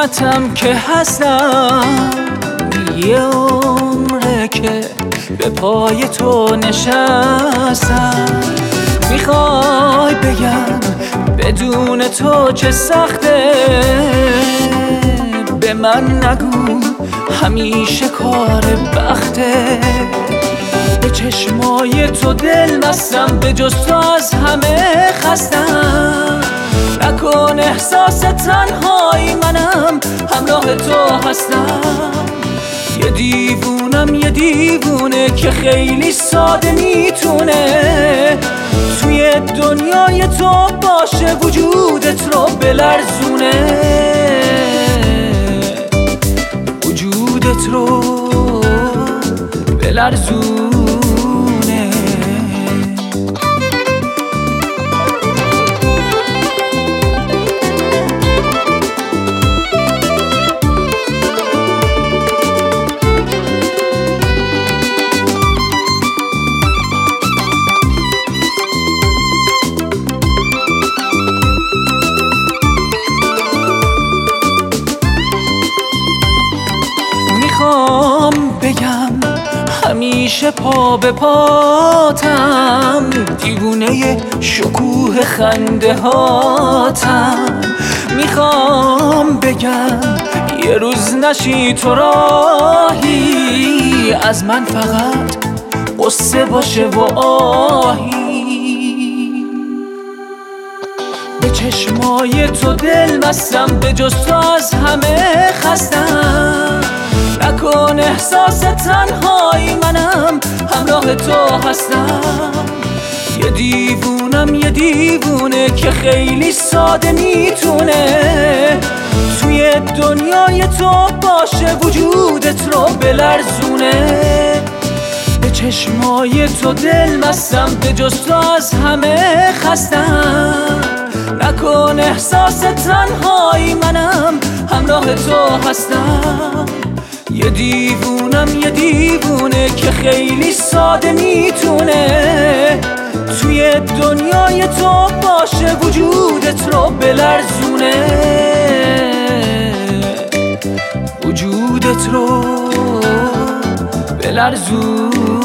خدمتم که هستم، یه عمره که به پای تو نشستم. میخوای بگم بدون تو چه سخته، به من نگو همیشه کار بخته. به چشمای تو دل مستم، به جز تو از همه خستم. نکن احساس تنهایی، منم همراه تو هستم. یه دیوونم، یه دیوونه که خیلی ساده میتونه توی دنیای تو باشه، وجودت رو بلرزونه، وجودت رو بلرزونه. میخوام بگم همیشه پا به پاتم، دیوونه شکوه خنده هاتم. میخوام بگم یه روز نشی تو راهی، از من فقط قصه باشه و آهی. به چشمای تو دل مستم، به جز تو از همه خستم. نکن احساس تنهایی، منم همراه تو هستم. یه دیوونم، یه دیوونه که خیلی ساده میتونه توی دنیای تو باشه، وجودت رو بلرزونه. به چشمای تو دل مستم، به جز تو از همه خستم. نکن احساس تنهایی، منم همراه تو هستم. یه دیوونم، یه دیوونه که خیلی ساده میتونه توی دنیای تو باشه، وجودت رو بلرزونه، وجودت رو بلرزونه.